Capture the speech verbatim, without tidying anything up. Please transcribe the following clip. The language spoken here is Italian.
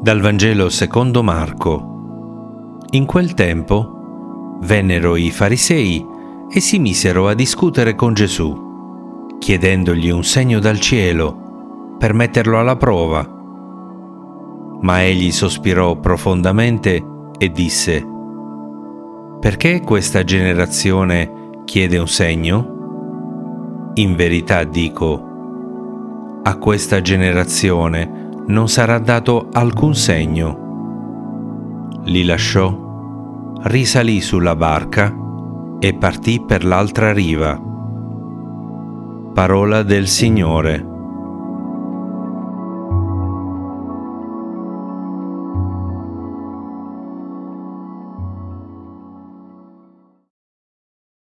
Dal Vangelo secondo Marco. In quel tempo vennero i farisei e si misero a discutere con Gesù, chiedendogli un segno dal cielo per metterlo alla prova. Ma egli sospirò profondamente e disse: «Perché questa generazione chiede un segno? In verità dico, a questa generazione non sarà dato alcun segno». Li lasciò, risalì sulla barca e partì per l'altra riva. Parola del Signore.